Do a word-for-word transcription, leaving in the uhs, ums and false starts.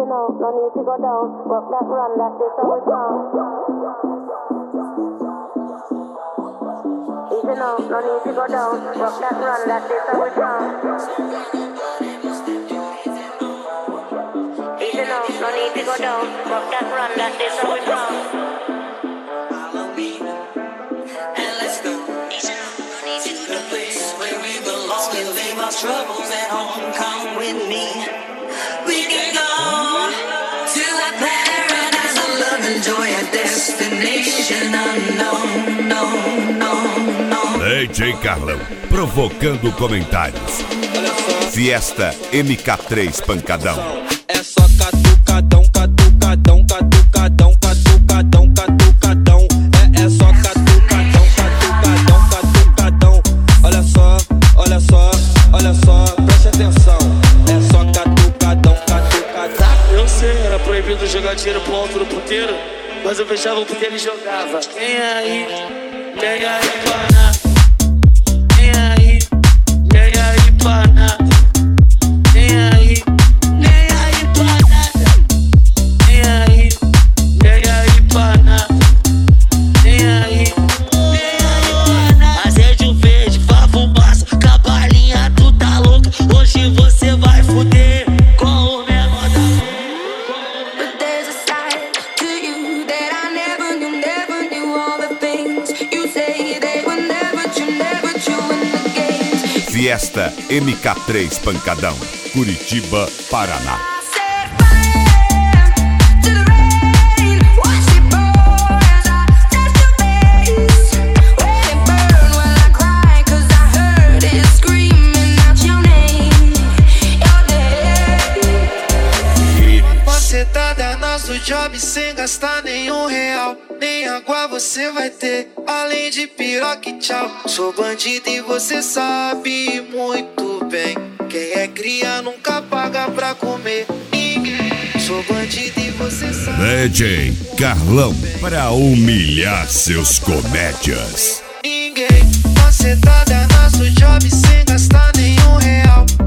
know, no need to go down. Rock that run, that this how we come. Easy now, no need to go down. Rock that run, that this how we come. Easy now, no need to go down. Rock that run, that this how we come. Follow me, and let's go. Easy now, no need to go down. The place where we belong and leave our troubles at home. Come with me. We can go to a paradise of love and joy, a destination unknown, no, no, no. D J Carlão, provocando comentários. Fiesta M K três Pancadão. É só catucadão, catucadão, catucadão, catucadão, catucadão. É, é só catucadão, catucadão, catucadão. Olha só, olha só, olha só, preste atenção. É só catucadão, catucadão. Eu sei, era proibido jogar dinheiro pro alto do puteiro, mas eu fechava o puteiro e jogava. Vem aí, vem aí, pana. Vem aí, vem aí, pana. Vem aí, vem aí, pana. Vem aí, vem aí, pana. Vem aí, vem aí, pana. Acende o verde, vá fumaça, cabalinha, tu tá louca. Hoje você vai fuder com o menor da vez. But there's a side to you that I never knew, never knew all the things you say they were never true, never true in the games. Fiesta M K três Pancadão, Curitiba, Paraná. I set fire to the rain, watch it pour as I touch your face. Let it burn while I cry, 'cause I heard it screaming out your name, your name. Você tá danado do job sem gastar nenhum real. Nem água você vai ter, além de piroca e tchau. Sou bandido e você sabe muito bem. Quem é cria nunca paga pra comer ninguém. Sou bandido e você sabe. D J Carlão, pra humilhar seus comédias. Ninguém, você tá danado do job sem gastar nenhum real.